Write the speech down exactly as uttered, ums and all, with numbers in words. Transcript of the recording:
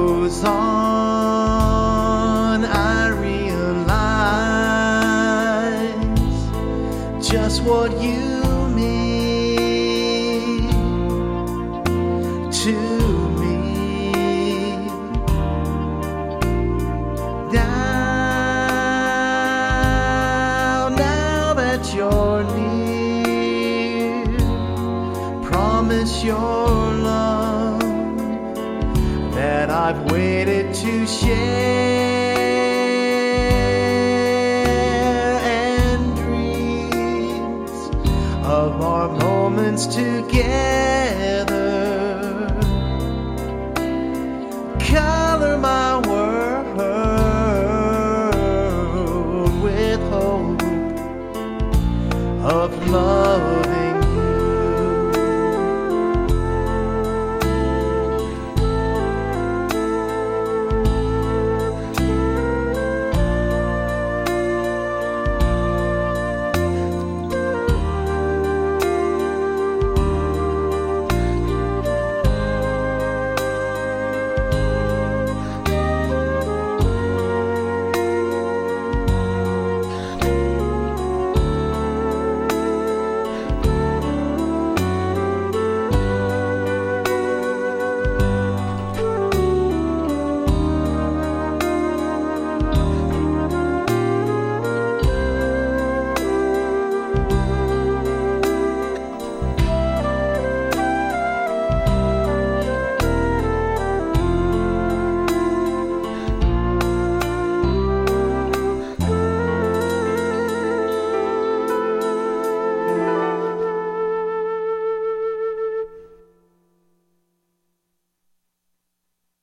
goes on, I realize just what you mean to me. Now, now that you're near, promise your love that I've waited to share, and dreams of our moments together. Come